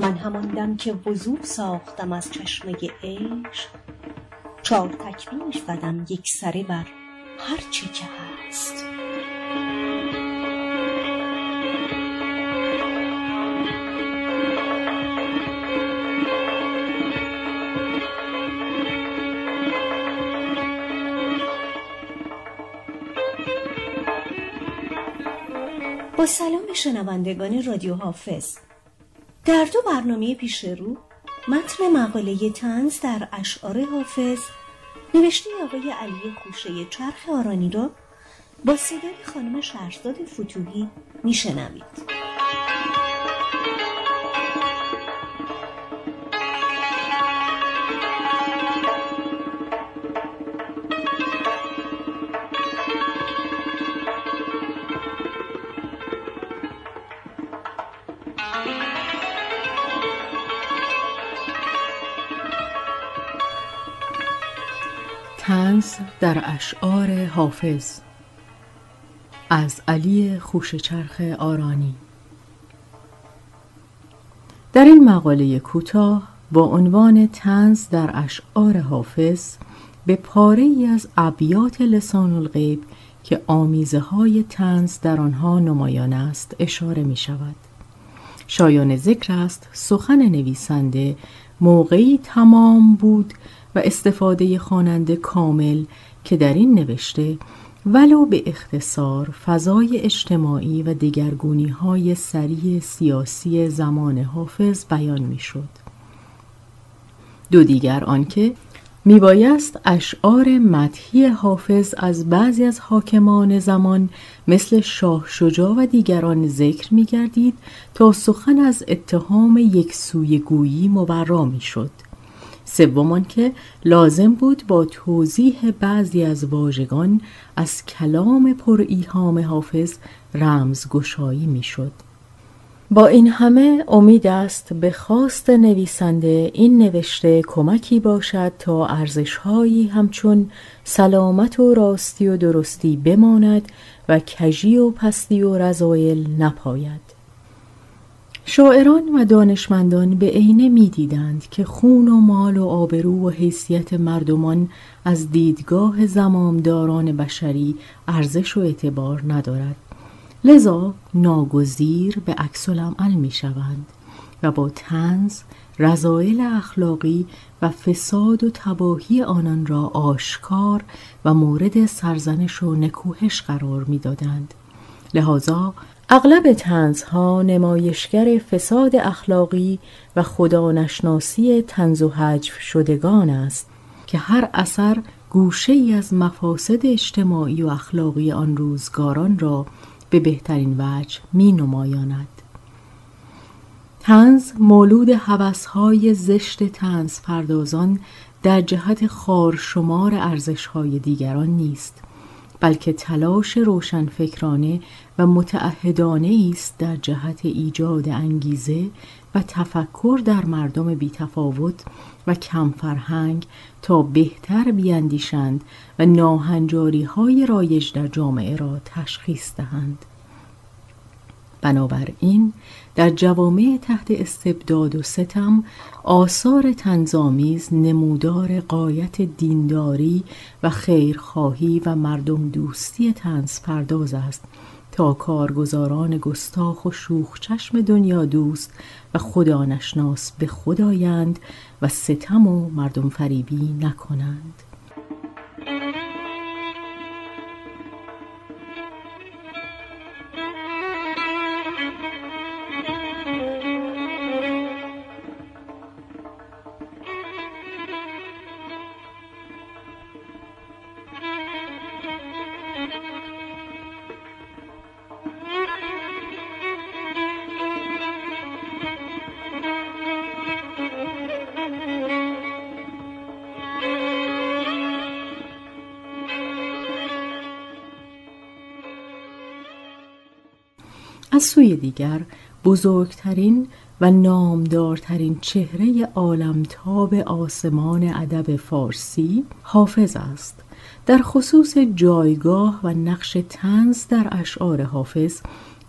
من همان دم که وضو ساختم از چشمه عشق، 4 تکبیر زدم یک سره بر هر چه که هست. با سلام شنوندگان رادیو حافظ. در 2 برنامه پیش رو متن مقاله طنز در اشعار حافظ نوشته آقای علی خوشه چرخ آرانی را با صدای خانم شهرزاد فتوحی میشنوید. طنز در اشعار حافظ از علی خوشه چرخ آرانی. در این مقاله کوتاه با عنوان طنز در اشعار حافظ به پاره‌ای از ابیات لسان الغیب که آمیزه های طنز در آنها نمایان است اشاره می شود. شایان ذکر است سخن نویسنده موقعی تمام بود و استفاده خواننده کامل که در این نوشته ولو به اختصار فضای اجتماعی و دگرگونی‌های سریع سیاسی زمان حافظ بیان می‌شد. 2 دیگر آنکه میبایست اشعار مدحی حافظ از بعضی از حاکمان زمان مثل شاه شجاع و دیگران ذکر می‌گردید تا سخن از اتهام یکسویه گویی مبرا می‌شد. 3 آنکه لازم بود با توضیح بعضی از واژگان از کلام پر ایهام حافظ رمزگشایی میشد. با این همه امید است به خواست نویسنده این نوشته کمکی باشد تا ارزش‌هایی همچون سلامت و راستی و درستی بماند و کژی و پستی و رذایل نپاید. شاعران و دانشمندان به عینه می‌دیدند که خون و مال و آبرو و حیثیت مردمان از دیدگاه زمامداران بشری ارزش و اعتبار ندارد، لذا ناگزیر به عکس العمل می‌شوند و با طنز رذایل اخلاقی و فساد و تباهی آنان را آشکار و مورد سرزنش و نکوهش قرار می‌دادند. لذا اغلب طنزها نمایشگر فساد اخلاقی و خدانشناسی طنز و هجو شدگان است که هر اثر گوشه‌ای از مفاسد اجتماعی و اخلاقی آن روزگاران را به بهترین وجه می نمایاند. طنز مولود هوس‌های زشت طنز پردازان در جهت خارشمار ارزش‌های دیگران نیست، بلکه تلاش روشنفکرانه و متعهدانه است در جهت ایجاد انگیزه و تفکر در مردم بی‌تفاوت و کم فرهنگ تا بهتر بیاندیشند و ناهنجاری‌های رایج در جامعه را تشخیص دهند. بنابراین در جوامع تحت استبداد و ستم آثار طنزآمیز نمودار غایت دینداری و خیرخواهی و مردم دوستی طنز پرداز است تا کارگزاران گستاخ و شوخ چشم دنیا دوست و خدا نشناس به خود آیند و ستم و مردم فریبی نکنند. از سوی دیگر بزرگترین و نامدارترین چهره عالمتاب آسمان ادب فارسی حافظ است. در خصوص جایگاه و نقش طنز در اشعار حافظ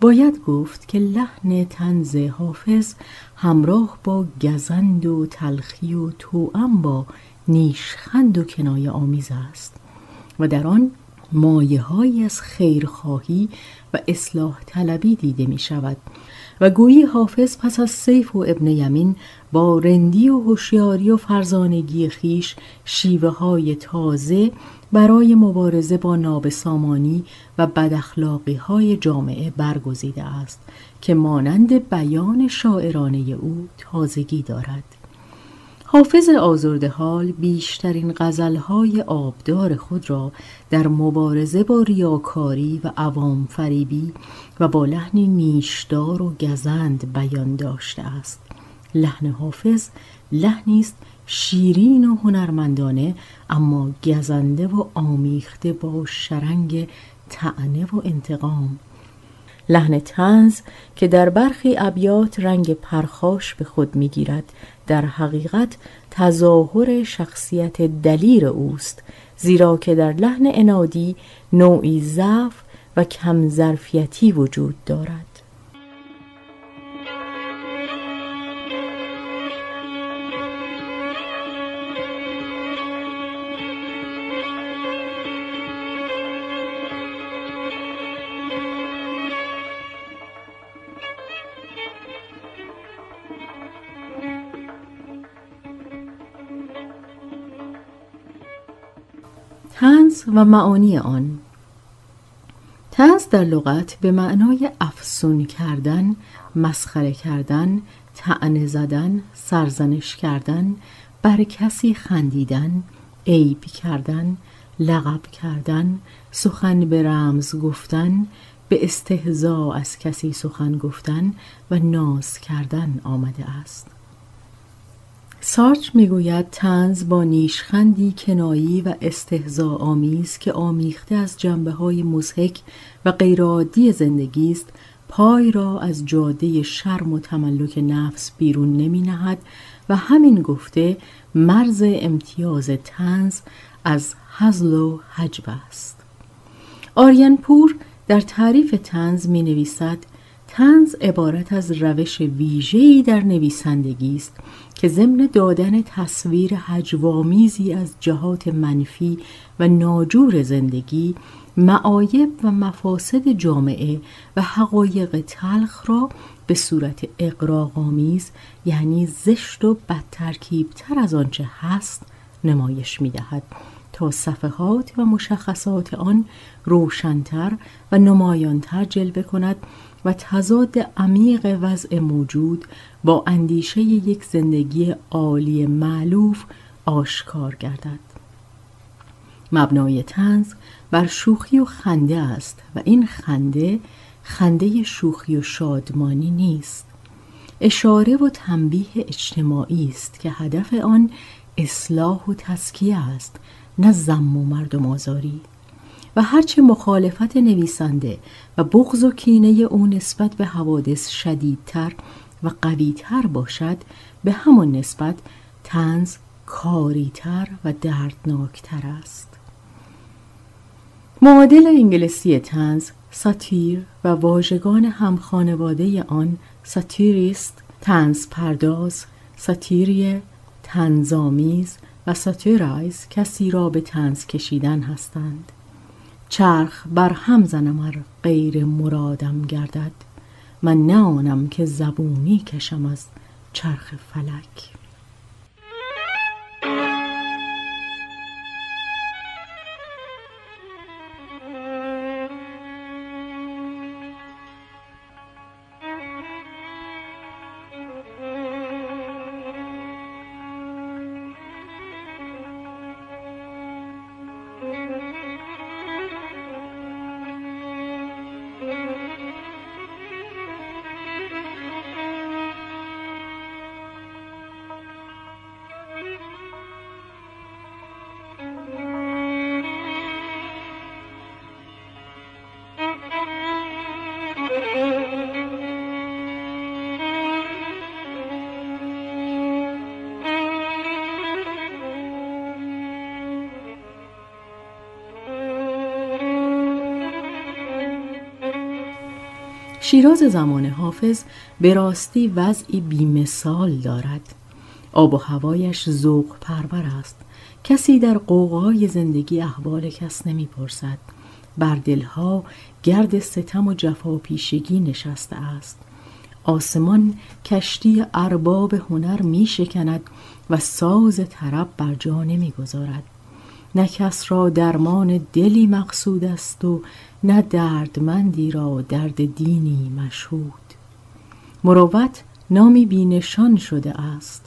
باید گفت که لحن طنز حافظ همراه با گزند و تلخی و توأم با نیشخند و کنایه آمیز است و در آن مایه‌هایی از خیرخواهی و اصلاح طلبی دیده می شود و گویی حافظ پس از سیف و ابن یمین با رندی و هوشیاری و فرزانگی خیش شیوه‌های تازه برای مبارزه با نابسامانی و بداخلاقی‌های جامعه برگزیده است که مانند بیان شاعرانه او تازگی دارد. حافظ آزرده‌حال بیشترین غزل‌های آبدار خود را در مبارزه با ریاکاری و عوام فریبی و با لحنی نیشدار و گزند بیان داشته است. لحن حافظ لحنی است شیرین و هنرمندانه اما گزنده و آمیخته با شرنگ طعنه و انتقام. لحن طنز که در برخی ابیات رنگ پرخاش به خود می‌گیرد در حقیقت تظاهر شخصیت دلیر اوست، زیرا که در لحن عنادی نوعی ضعف و کم ظرفیتی وجود دارد. طنز و معانی آن. طنز در لغت به معنای افسون کردن، مسخره کردن، طعنه زدن، سرزنش کردن، بر کسی خندیدن، عیب کردن، لقب کردن، سخن به رمز گفتن، به استهزاء از کسی سخن گفتن و ناز کردن آمده است. سارتر میگوید طنز با نیشخندی کنایی و استهزاء آمیز که آمیخته از جنبه‌های مضحک و غیرعادی زندگی است، پای را از جاده شرم و تملک نفس بیرون نمی نهد و همین گفته مرز امتیاز طنز از هزل و هجو است. آریان پور در تعریف طنز می نویسد: طنز عبارت از روش ویژه‌ای در نویسندگی است که ضمن دادن تصویر هجوآمیزی از جهات منفی و ناجور زندگی، معایب و مفاسد جامعه و حقایق تلخ را به صورت اغراق‌آمیز، یعنی زشت و بدترکیب‌تر از آنچه هست، نمایش می‌دهد تا صفحات و مشخصات آن روشن‌تر و نمایان‌تر جلوه کند و تضاد عمیق وضع موجود با اندیشه یک زندگی عالی مألوف آشکار گردد. مبنای طنز بر شوخی و خنده است و این خنده شوخی و شادمانی نیست. اشاره و تنبیه اجتماعی است که هدف آن اصلاح و تزکیه است، نه ذم و مردم آزاری. و هرچه مخالفت نویسنده و بغض و کینه او نسبت به حوادث شدیدتر و قویتر باشد، به همان نسبت طنز کاریتر و دردناکتر است. معادل انگلیسی طنز ساتیر و واژگان همخانواده آن ساتیریست، طنز پرداز، ساتیریه، طنزآمیز و ساتیرایز کسی را به طنز کشیدن هستند. چرخ بر هم زنم ار غیر مرادم گردد، من نه آنم که زبونی کشم از چرخ فلک. شیراز زمان حافظ به راستی وضعی بی‌مثال دارد. آب و هوایش ذوق پرور است. کسی در غوغای زندگی احوال کس نمی‌پرسد. بر دلها گرد ستم و جفاپیشگی نشسته است. آسمان کشتی ارباب هنر می شکند و ساز طرب بر جا نمی گذارد. نه کس را درمان دلی مقصود است و نه دردمندی را درد دینی مشهود. مروت نامی بینشان شده است.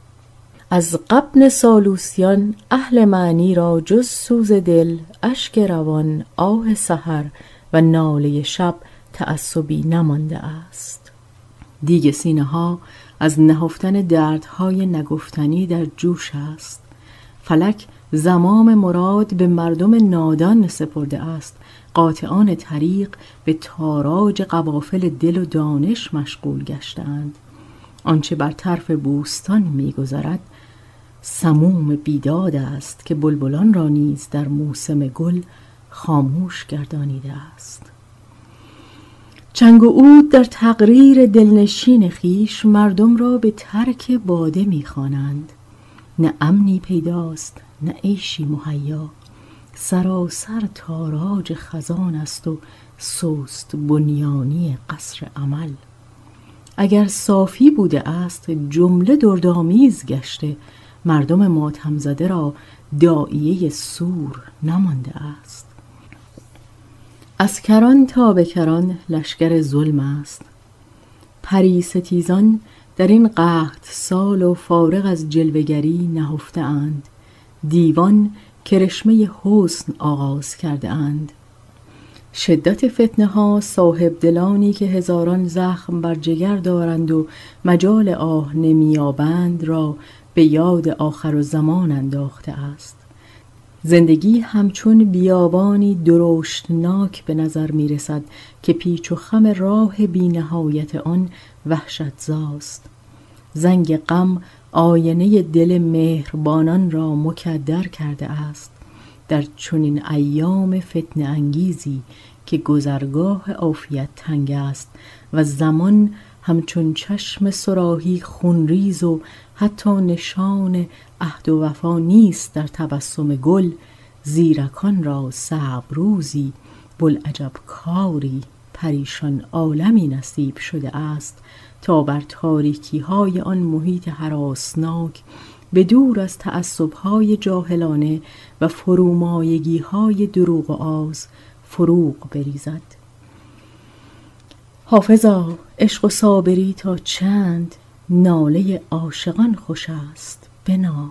از غبن سالوسیان اهل معنی را جز سوز دل، اشک روان، آه سحر و ناله شب تعصبی نمانده است. دیگ سینه ها از نهفتن دردهای نگفتنی در جوش است. فلک زمام مراد به مردم نادان سپرده است. قاطعان طریق به تاراج قوافل دل و دانش مشغول گشتند. آنچه بر طرف بوستان می‌گذرد سموم بیداد است که بلبلان را نیز در موسم گل خاموش گردانیده است. چنگ و عود در تقریر دلنشین خیش مردم را به ترک باده می‌خوانند. نه امنی پیداست نه عیشی مهیا، سراسر تاراج خزان است و سست بنیانی قصر عمل. اگر صافی بوده است جمله دردآمیز گشته، مردم ماتم زده را داعیه سور نمانده است. از کران تا به کران لشکر ظلم است. پری ستیزان در این قحط سال و فارغ از جلوه‌گری نهفته اند. دیوان کرشمه حسن آغاز کرده اند. شدت فتنه ها صاحب دلانی که هزاران زخم بر جگر دارند و مجال آه نمیابند را به یاد آخرالزمان انداخته است. زندگی همچون بیابانی درشتناک به نظر می رسد که پیچ و خم راه بی نهایت آن وحشتزاست. زنگ غم آینه دل مهربانان را مکدر کرده است. در چنین ایام فتنه انگیزی که گذرگاه عافیت تنگ است و زمان همچون چشم صراحی خونریز و حتی نشان عهد و وفا نیست در تبسم گل، زیرکان را صعب روزی، بلعجب کاری، پریشان عالمی نصیب شده است تا بر تاریکی های آن محیط هراسناک به دور از تعصب‌های جاهلانه و فرومایگی‌های دروغ و آز فروغ بریزد. حافظا عشق و صابری تا چند، ناله عاشقان خوش است بنال.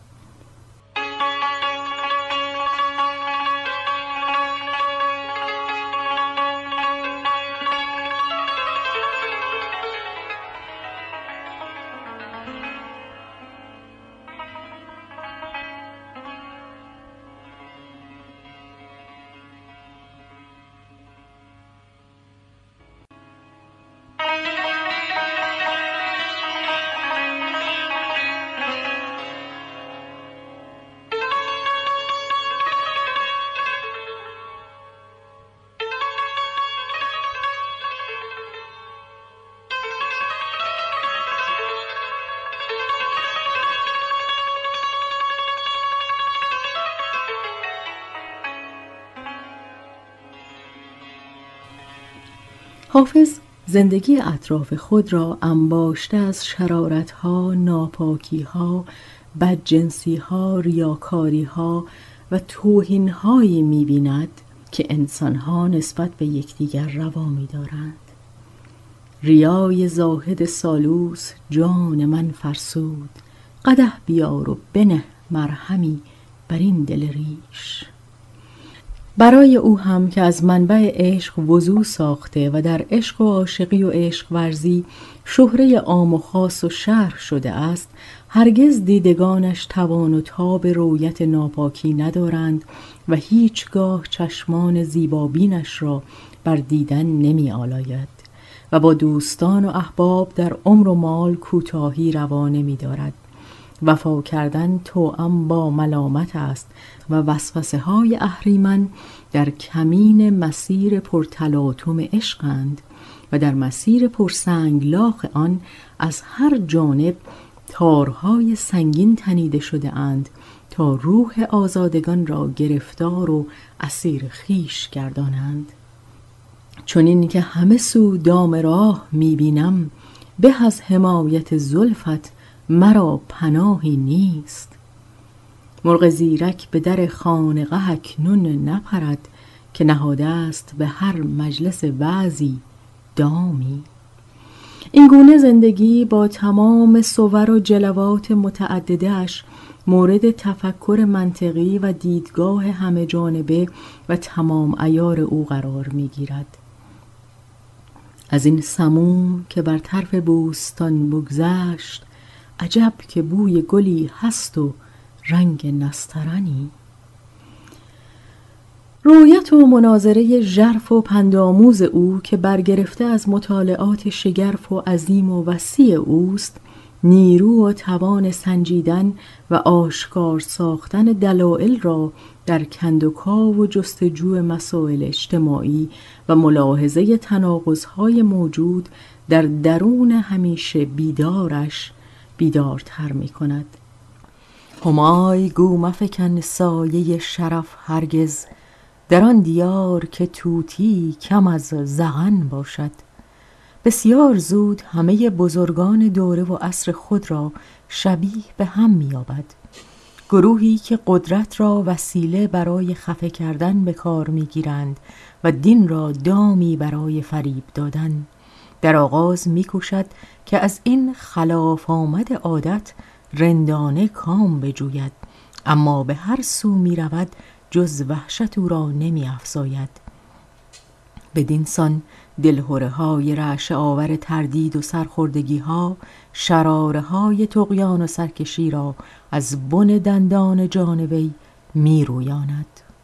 حافظ زندگی اطراف خود را انباشته از شرارت‌ها، ناپاکی‌ها، بدجنسی‌ها، ریاکاری‌ها و توهین‌هایی می‌بیند که انسان‌ها نسبت به یکدیگر روا می‌دارند. ریای زاهد سالوس جان من فرسود، قدح بیار و بنه مرهمی بر این دل ریش. برای او هم که از منبع عشق وضو ساخته و در عشق و عاشقی و عشق ورزی شهره عام و خاص و شرح شده است، هرگز دیدگانش توان و تاب رویت ناپاکی ندارند و هیچگاه چشمان زیبابینش را بر دیدن نمی آلاید و با دوستان و احباب در عمر و مال کوتاهی روا نمی دارد. وفا کردن توأم با ملامت است و وسوسه های اهریمن در کمین مسیر پرتلاطم عشقند و در مسیر پرسنگلاخ آن از هر جانب تارهای سنگین تنیده شده اند تا روح آزادگان را گرفتار و اسیر خویش گردانند. چنین که همه سو دام راه می‌بینم، به از حمایت زلفت مرا پناهی نیست. مرغ زیرک به در خانقه اکنون نپرد، که نهاده است به هر مجلس وعظی دامی. این گونه زندگی با تمام صور و جلوات متعددش مورد تفکر منطقی و دیدگاه همه جانبه و تمام عیار او قرار می‌گیرد. از این سموم که بر طرف بوستان بگذشت، عجب که بوی گلی هست و رنگ نسترنی. رویت و مناظره ژرف و پندآموز او که برگرفته از مطالعات شگرف و عظیم و وسیع اوست، نیرو و توان سنجیدن و آشکار ساختن دلایل را در کندوکاو و جستجوی مسائل اجتماعی و ملاحظه تناقض‌های موجود در درون همیشه بیدارش بیدارتر می کند. همای گو مفکن سایه شرف هرگز، در آن دیار که طوطی کم از زغن باشد. بسیار زود همه بزرگان دوره و عصر خود را شبیه به هم می‌یابد. گروهی که قدرت را وسیله برای خفه کردن به کار می‌گیرند و دین را دامی برای فریب دادن، در آغاز می‌کوشد که از این خلاف آمد عادت رندانه کام بجوید، اما به هر سو می‌رود جز وحشت او را نمی‌افزاید. بدین سان دلهره‌های رعشه آور تردید و سرخوردگی‌ها، شراره‌های طغیان و سرکشی را از بن دندان جان وی می‌رویاند.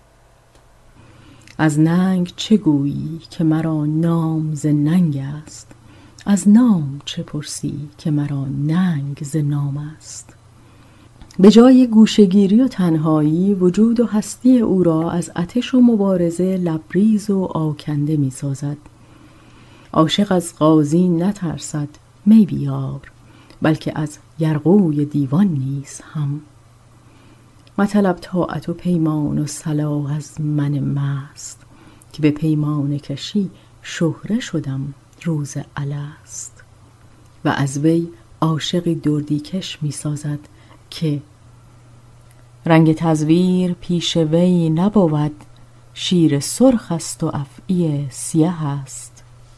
از ننگ چه گویی که مرا نام ز ننگ است، از نام چه پرسی که مرا ننگ ز نام است. به جای گوشه‌گیری و تنهایی، وجود و هستی او را از آتش و مبارزه لبریز و آکنده می سازد. عاشق از قاضی نترسد می بیار، بلکه از یرغوی دیوان نیز هم. مطلب طاعت و پیمان و صلاح از من مست، که به پیمان کشی شهره شدم روز الست. و از وی عاشقی دردی کش می سازد که رنگ تزویر پیش وی نبود، شیر سرخ است و افعی سیه است.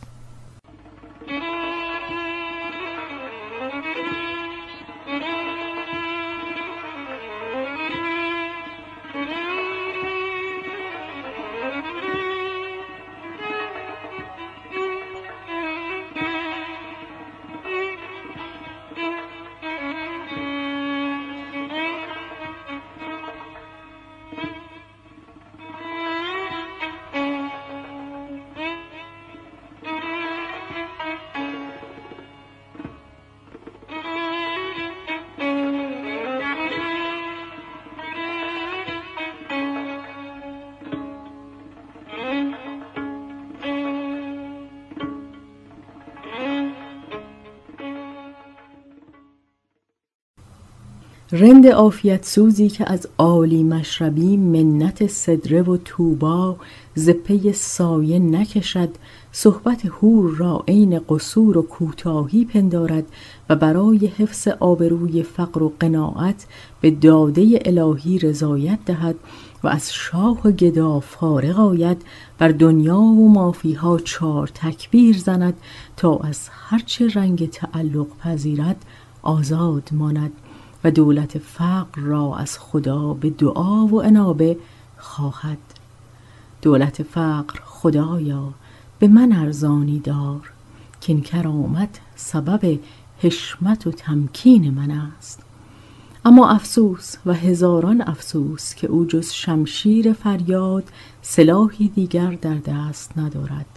رند عافیت سوزی که از عالی مشربی منت سدره و طوبی ز پی سایه نکشد، صحبت حور را عین قصور و کوتاهی پندارد و برای حفظ آبروی فقر و قناعت به داده الهی رضایت دهد و از شاه و گدا فارغ آید، بر دنیا و مافیها 4 تکبیر زند تا از هرچه رنگ تعلق پذیرد آزاد ماند و دولت فقر را از خدا به دعا و انابه خواهد. دولت فقر خدایا به من ارزانی دار، که این کرامت سبب حشمت و تمکین من است. اما افسوس و هزاران افسوس که او جز شمشیر فریاد سلاحی دیگر در دست ندارد.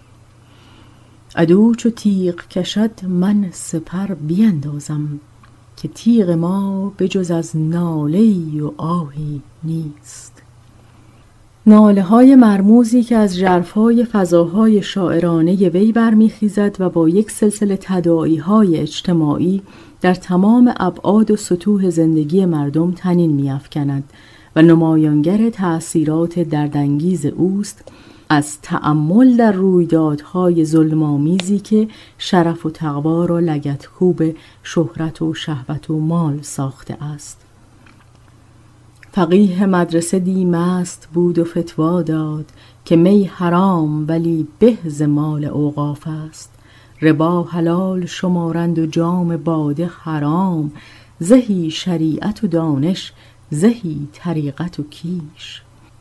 عدو چو تیغ کشد من سپر بیندازم، که تیغ ما به جز از ناله‌ای و آهی نیست. ناله های مرموزی که از ژرفای فضاهای شاعرانه وی برمیخیزد و با یک سلسله تداعی های اجتماعی در تمام ابعاد و سطوح زندگی مردم طنین می‌افکند و نمایانگر تأثیرات دردانگیز اوست، از تأمل در رویدادهای ظلم‌آمیزی که شرف و تقوا را لگدکوب شهرت و شهوت و مال ساخته است. فقیه مدرسه دی مست بود و فتوا داد که می حرام ولی به ز مال اوقاف است. ربا حلال شمارند و جام باده حرام، زهی شریعت و دانش زهی طریقت و کیش.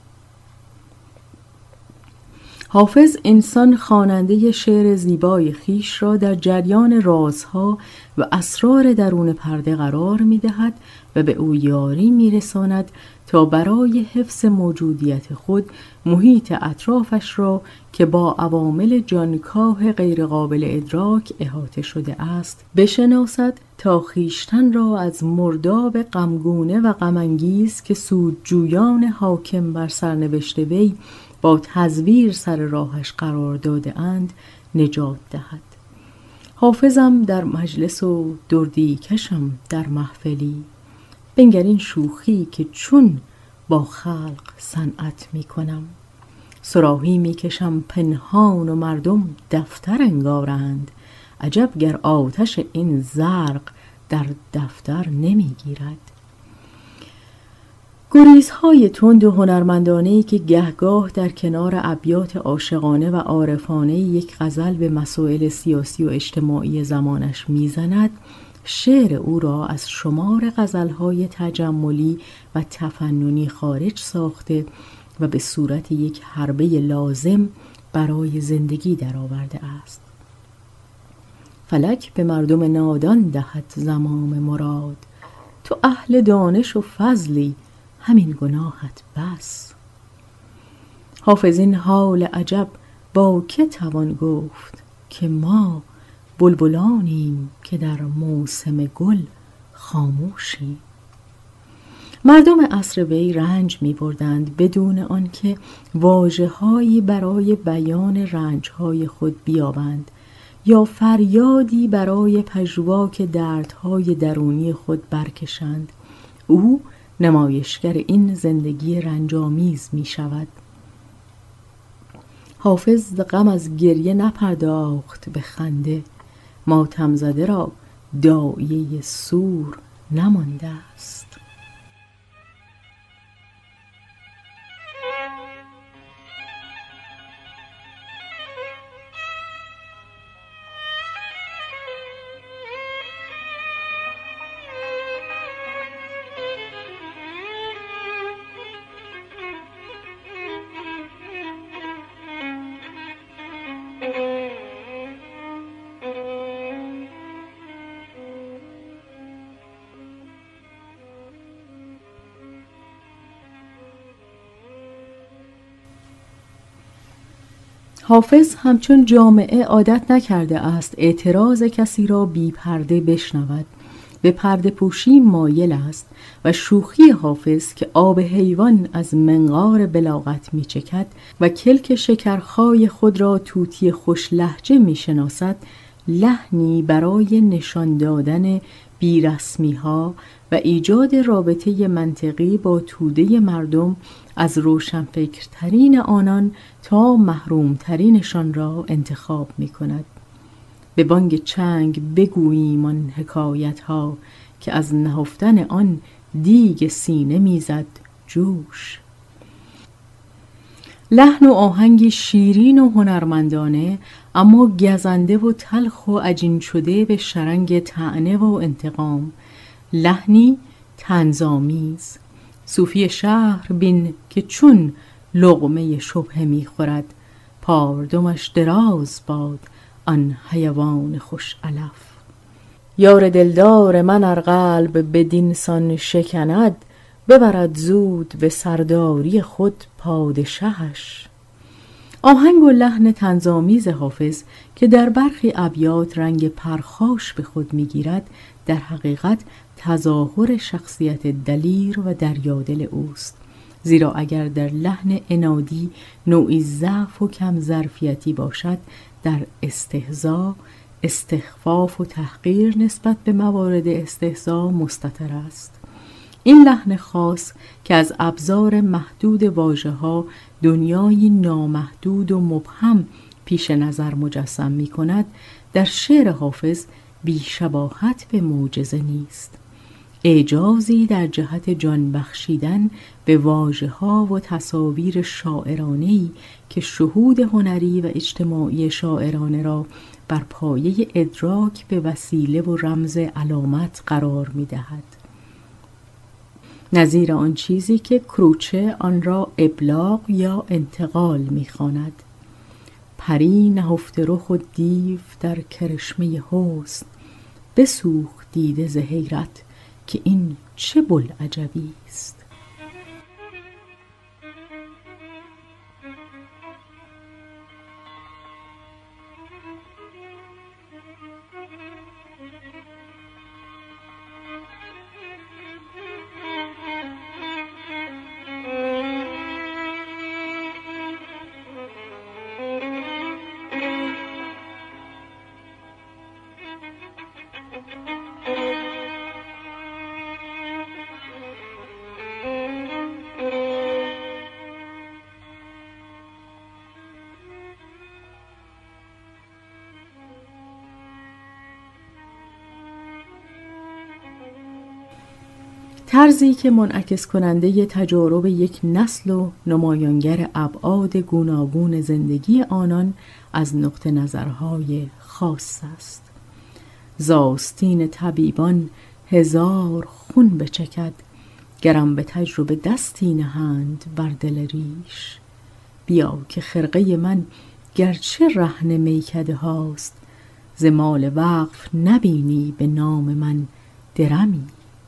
حافظ انسان خواننده شعر زیبای خیش را در جریان رازها و اسرار درون پرده قرار می‌دهد و به او یاری می‌رساند تا برای حفظ موجودیت خود محیط اطرافش را که با عوامل جانکاه غیرقابل ادراک احاطه شده است بشناسد تا خویشتن را از مرداب غمگونه و غم‌انگیز که سودجویان حاکم بر سرنوشت وی با تزویر سر راهش قرار داده اند نجات دهد. حافظم در مجلس و دردی کشم در محفلی، بنگر این شوخی که چون با خلق صنعت می کنم. صراحی می کشم پنهان و مردم دفتر انگارند، عجب گر آتش این زرق در دفتر نمی گیرد. گریزهای تند و هنرمندانه‌ای که گهگاه در کنار ابیات عاشقانه و عارفانه یک غزل به مسائل سیاسی و اجتماعی زمانش میزند، شعر او را از شمار غزلهای تجملی و تفننی خارج ساخته و به صورت یک حربه لازم برای زندگی درآورده است. فلک به مردم نادان دهد زمام مراد، تو اهل دانش و فضلی همین گناهت بس. حافظ این حال عجب با که توان گفت که ما بلبلانیم که در موسم گل خاموشیم. مردم عصر وی رنج می بردند بدون آنکه واژه‌هایی برای بیان رنج‌های خود بیابند یا فریادی برای پژواک دردهای درونی خود برکشند. او نمایشگر این زندگی رنجامیز می شود. حافظ غم از گریه نپرداخت به خنده، ماتم زده را داعیه سور نمانده است. حافظ همچون جامعه عادت نکرده است اعتراض کسی را بی پرده بشنود. به پرده پوشی مایل است و شوخی حافظ که آب حیوان از منقار بلاغت می چکد و کلک شکرخای خود را طوطی خوش لهجه می شناسد، لحنی برای نشان دادن بیرسمی ها و ایجاد رابطه منطقی با توده مردم از روشنفکرترین آنان تا محرومترینشان را انتخاب می کند. به بانگ چنگ بگوییم آن حکایت ها که از نهفتن آن دیگ سینه میزد جوش. لحن و آهنگی شیرین و هنرمندانه اما گزنده و تلخ و عجین شده به شرنگ طعنه و انتقام، لحنی طنزآمیز. صوفی شهر بین که چون لقمه شبهه میخورد، پاردمش دراز باد آن حیوان خوش علف. یار دلدار من ار قلب بدین سان شکند، ببرد زود به سرداری خود پادشهش. آهنگ و لحن طنزآمیز حافظ که در برخی ابیات رنگ پرخاش به خود می‌گیرد، در حقیقت تظاهر شخصیت دلیر و دریادل اوست. زیرا اگر در لحن عنادی نوعی ضعف و کم ظرفیتی باشد، در استهزا، استخفاف و تحقیر نسبت به موارد استهزا مستتر است. این لحن خاص که از ابزار محدود واژه‌ها دنیایی نامحدود و مبهم پیش نظر مجسم می کند، در شعر حافظ بی‌شباهت به معجزه نیست. اعجازی در جهت جان بخشیدن به واژه‌ها و تصاویر شاعرانه‌ای که شهود هنری و اجتماعی شاعرانه را بر پایه ادراک به وسیله و رمز علامت قرار می‌دهد. نظیر آن چیزی که کروچه آن را ابلاغ یا انتقال می‌خواند. پری نهفته رخ و دیو در کرشمه حسن، بسوخت دیده ز حیرت که این چه بوالعجبی است. طرزی که منعکس کننده تجارب یک نسل و نمایانگر ابعاد گوناگون زندگی آنان از نقطه نظرهای خاص است. ز آستین طبیبان هزار خون بچکد، گرم به تجربه دستی نهند بر دل ریش. بیا که خرقه من گرچه رهن میکده هاست، ز مال وقف نبینی به نام من درمی.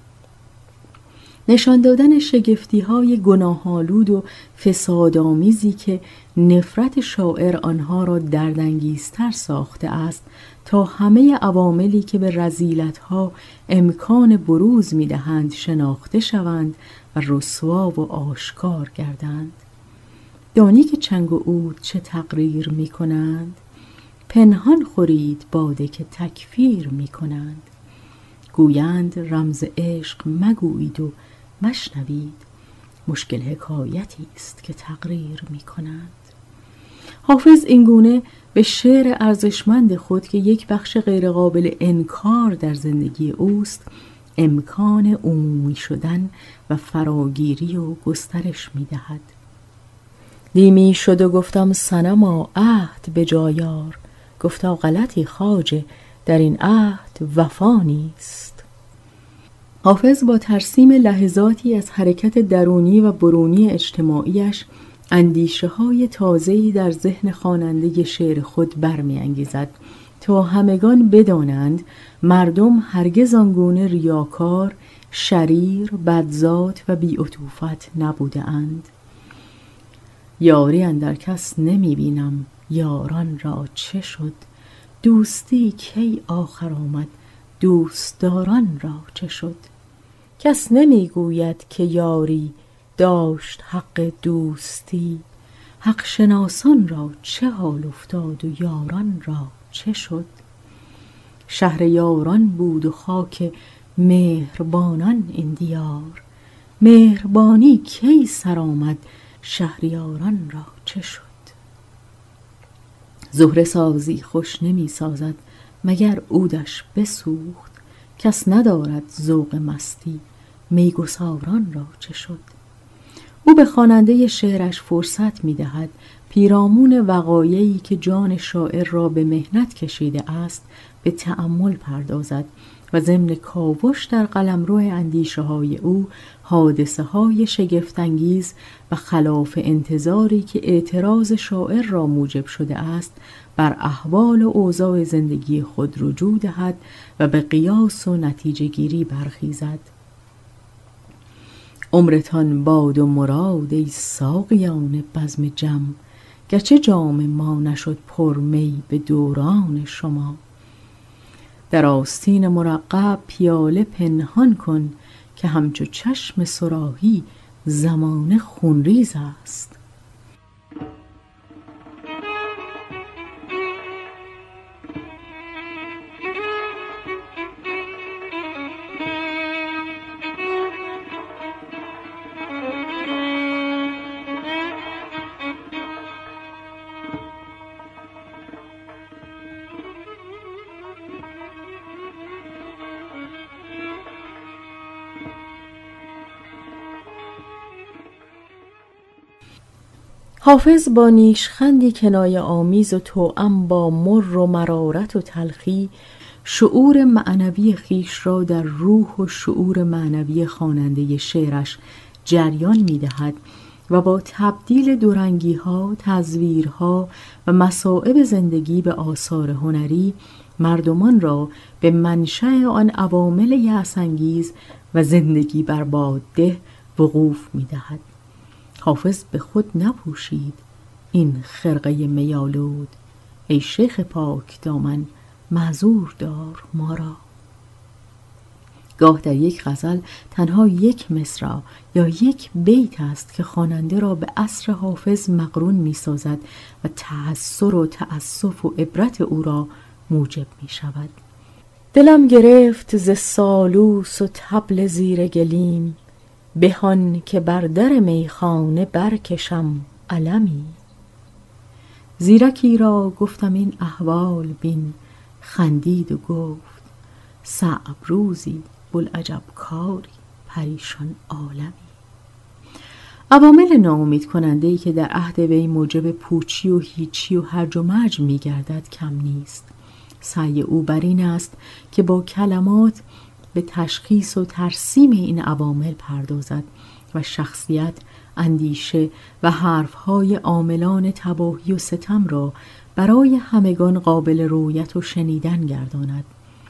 نشان دادن شگفتی‌های گناه‌آلود و فسادآمیزی که نفرت شاعر آنها را دردانگیزتر ساخته است تا همه عواملی که به رذیلت‌ها امکان بروز می‌دهند شناخته شوند و رسوا و آشکار گردند. دانی که چنگ و عود چه تقریر می‌کنند؟ پنهان خورید باده که تکفیر می‌کنند. گویند رمز عشق مگویید و مشنوید، مشکل حکایتی است که تقریر می کنند. حافظ اینگونه به شعر ارزشمند خود که یک بخش غیرقابل انکار در زندگی اوست، امکان عمومی شدن و فراگیری و گسترش می دهد. دیمی شد و گفتم صنما عهد به جایار، گفتا غلطی خواجه در این عهد وفا نیست. حافظ با ترسیم لحظاتی از حرکت درونی و برونی اجتماعیش اندیشه‌های تازه‌ای در ذهن خواننده شعر خود برمی‌انگیزد تا همگان بدانند مردم هرگز آنگونه ریاکار، شریر، بدذات و بی‌عطوفت نبوده‌اند. یاری اندر کس نمی‌بینم، یاران را چه شد؟ دوستی کی آخر آمد، دوستداران را چه شد؟ کس نمیگوید که یاری داشت حق دوستی، حق شناسان را چه حال افتاد و یاران را چه شد؟ شهر یاران بود و خاک مهربانان این دیار، مهربانی کی سر آمد، شهریاران را چه شد؟ زهره سازی خوش نمی سازد مگر عودش بسوخت، کس ندارد ذوق مستی، میگساران را چه شد؟ او به خواننده شعرش فرصت می دهد پیرامون وقایعی که جان شاعر را به محنت کشیده است به تأمل پردازد و ضمن کاوش در قلمرو اندیشه‌های او حادثه‌های شگفت‌انگیز و خلاف انتظاری که اعتراض شاعر را موجب شده است بر احوال و اوضاع زندگی خود رجوع دهد و به قیاس و نتیجه گیری برخیزد. عمرتان باد و مراد ای ساقیان بزم جم، گرچه جام ما نشد پر می به دوران شما. در آستین مرقع پیاله پنهان کن که همچو چشم صراحی زمانه خونریز است. حافظ با نیشخندی کنایه آمیز و توأم با مر و مرارت و تلخی شعور معنوی خیش را در روح و شعور معنوی خواننده شعرش جریان می‌دهد و با تبدیل دورنگی‌ها، تزویرها و مصائب زندگی به آثار هنری مردمان را به منشأ آن عوامل یأس‌انگیز و زندگی بربادده وقوف می‌دهد. حافظ به خود نپوشید این خرقه میالود، ای شیخ پاک دامن معذور دار ما را. گاه در یک غزل تنها یک مصرع یا یک بیت است که خواننده را به عصر حافظ مقرون می سازد و تأثر و تأسف و عبرت او را موجب می شود. دلم گرفت ز سالوس و طبل زیر گلیم، بهان که بر در میخانه برکشم علمی. زیرکی را گفتم این احوال بین، خندید و گفت صعب روزی بوالعجب کاری پریشان عالمی. عوامل ناامید کننده‌ای که در عهد وی موجب پوچی و هیچی و هرج و مرج می گردد کم نیست. سعی او بر این است که با کلمات به تشخیص و ترسیم این عوامل پردازد و شخصیت، اندیشه و حرفهای عاملان تباهی و ستم را برای همگان قابل رویت و شنیدن گرداند.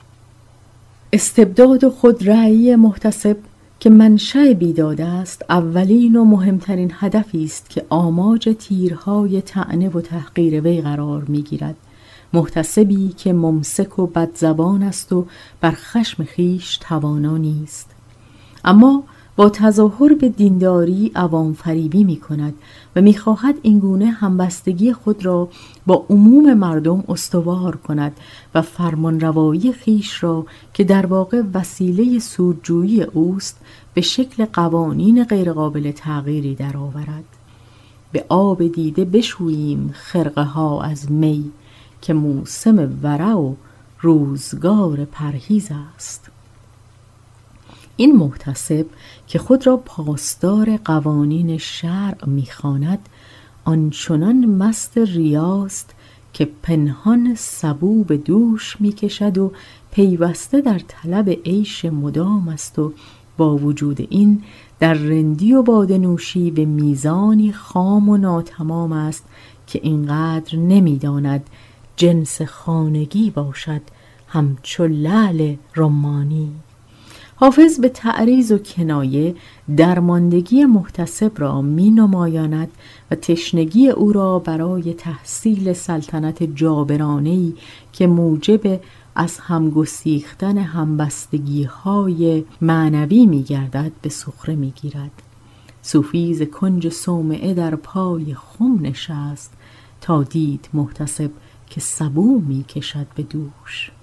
استبداد و خودرأیی محتسب که منشأ بیداد است، اولین و مهمترین هدفی است که آماج تیرهای طعنه و تحقیر وی قرار می‌گیرد. محتسبی که ممسک و بدزبان است و بر خشم خیش توانا نیست، اما با تظاهر به دینداری عوام فریبی می کند و می خواهد اینگونه همبستگی خود را با عموم مردم استوار کند و فرمانروایی خیش را که در واقع وسیله سودجویی اوست به شکل قوانین غیرقابل تغییری درآورد. به آب دیده بشوییم خرقه ها از می، که موسم ورع و روزگار پرهیز است. این محتسب که خود را پاسدار قوانین شرع می‌خواند، آنچنان مست ریاست که پنهان سبو به دوش می‌کشد و پیوسته در طلب عیش مدام است و با وجود این در رندی و باده نوشی به میزانی خام و ناتمام است که اینقدر نمی‌داند جنس خانگی باشد همچو لعل رمانی. حافظ به تعریض و کنایه درماندگی محتسب را می نمایاند و تشنگی او را برای تحصیل سلطنت جابرانه‌ای که موجب از همگسیختن همبستگی‌های معنوی می گردد به سخره می گیرد. صوفی ز کنج صومعه در پای خم نشست تا دید محتسب که سبو می کشد به دوش.